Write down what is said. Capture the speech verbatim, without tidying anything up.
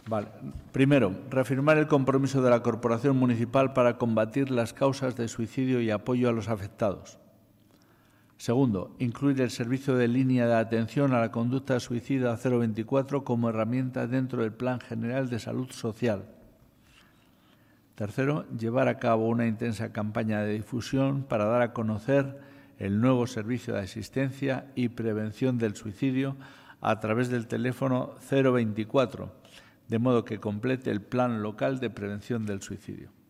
Vale. Primero, reafirmar el compromiso de la Corporación Municipal para combatir las causas de suicidio y apoyo a los afectados. Segundo, incluir el servicio de línea de atención a la conducta suicida cero veinticuatro como herramienta dentro del Plan General de Salud Social. Tercero, llevar a cabo una intensa campaña de difusión para dar a conocer el nuevo servicio de asistencia y prevención del suicidio a través del teléfono cero veinticuatro, de modo que complete el Plan Local de Prevención del Suicidio.